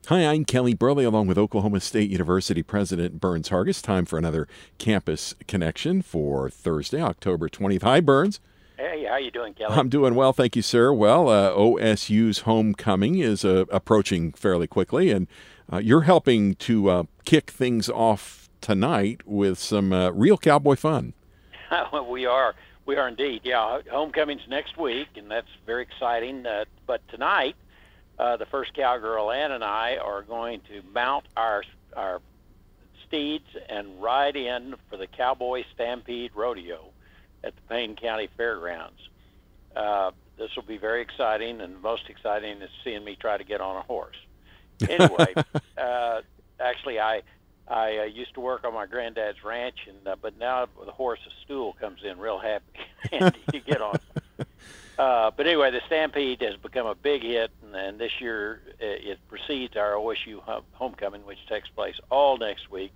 Hi, I'm Kelly Burley, along with Oklahoma State University President Burns Hargis. Time for another Campus Connection for Thursday, October 20th. Hi, Burns. Hey, how you doing, Kelly? I'm doing well, thank you, sir. Well, OSU's homecoming is approaching fairly quickly, and you're helping to kick things off tonight with some real cowboy fun. We are indeed. Yeah, homecoming's next week, and that's very exciting. But tonight, the first cowgirl Ann and I are going to mount our steeds and ride in for the Cowboy Stampede Rodeo at the Payne County Fairgrounds. This will be very exciting, and most exciting is seeing me try to get on a horse. Anyway, actually, I used to work on my granddad's ranch, but now the horse, a stool comes in real handy to get on. But anyway, the Stampede has become a big hit, and this year it precedes our OSU homecoming, which takes place all next week.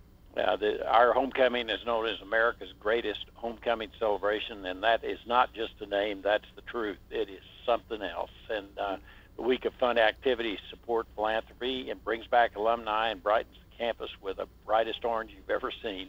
Our homecoming is known as America's greatest homecoming celebration, and that is not just a name, that's the truth. It is something else. And the week of fun activities support philanthropy and brings back alumni and brightens the campus with the brightest orange you've ever seen.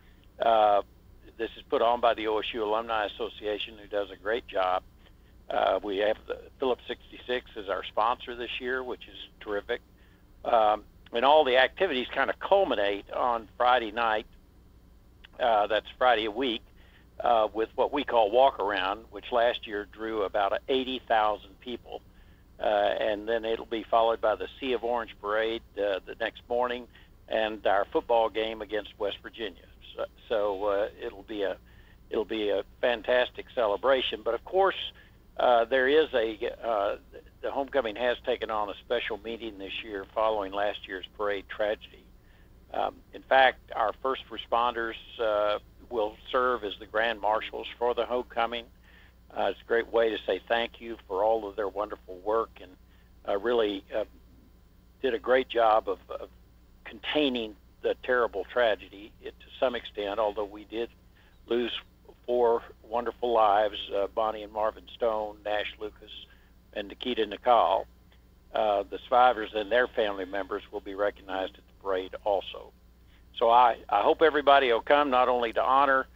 This is put on by the OSU Alumni Association, who does a great job. We have the Phillips 66 as our sponsor this year, which is terrific. And all the activities kind of culminate on Friday night. That's Friday a week, with what we call walk around, which last year drew about 80,000 people. And then it'll be followed by the Sea of Orange Parade the next morning, and our football game against West Virginia. So it'll be a fantastic celebration. But of course, there is the homecoming has taken on a special meaning this year following last year's parade tragedy. In fact, our first responders will serve as the grand marshals for the homecoming. It's a great way to say thank you for all of their wonderful work, and really did a great job of containing the terrible tragedy to some extent, although we did lose 4 wonderful lives, Bonnie and Marvin Stone, Nash Lucas, and Nikita Nikal. The survivors and their family members will be recognized at the parade also. So I hope everybody will come, not only to honor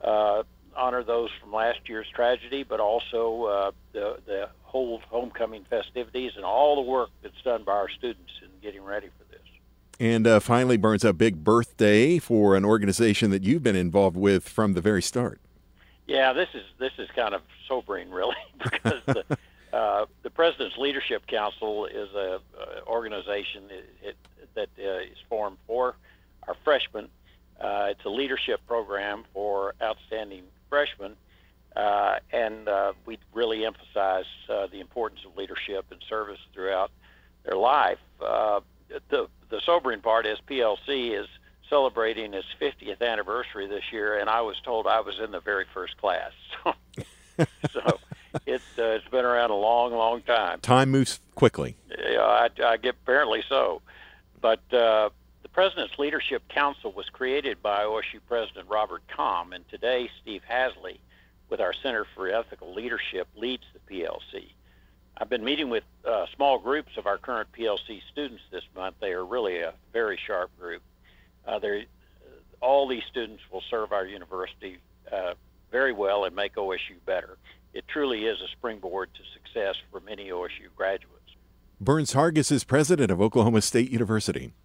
those from last year's tragedy, but also the whole homecoming festivities and all the work that's done by our students in getting ready for this. And finally, Burns, a big birthday for an organization that you've been involved with from the very start. Yeah, this is kind of sobering, really, because the President's Leadership Council is a organization that is formed for our freshmen. It's a leadership program for outstanding freshmen, and we really emphasize the importance of leadership and service throughout their life. The sobering part is PLC is celebrating its 50th anniversary this year, and I was told I was in the very first class. So it's been around a long, long time. Time moves quickly. Yeah, I get apparently so. But the President's Leadership Council was created by OSU President Robert Comm, and today Steve Hasley, with our Center for Ethical Leadership, leads the PLC. I've been meeting with small groups of our current PLC students this month. They are really a very sharp group. All these students will serve our university very well and make OSU better. It truly is a springboard to success for many OSU graduates. Burns Hargis is president of Oklahoma State University.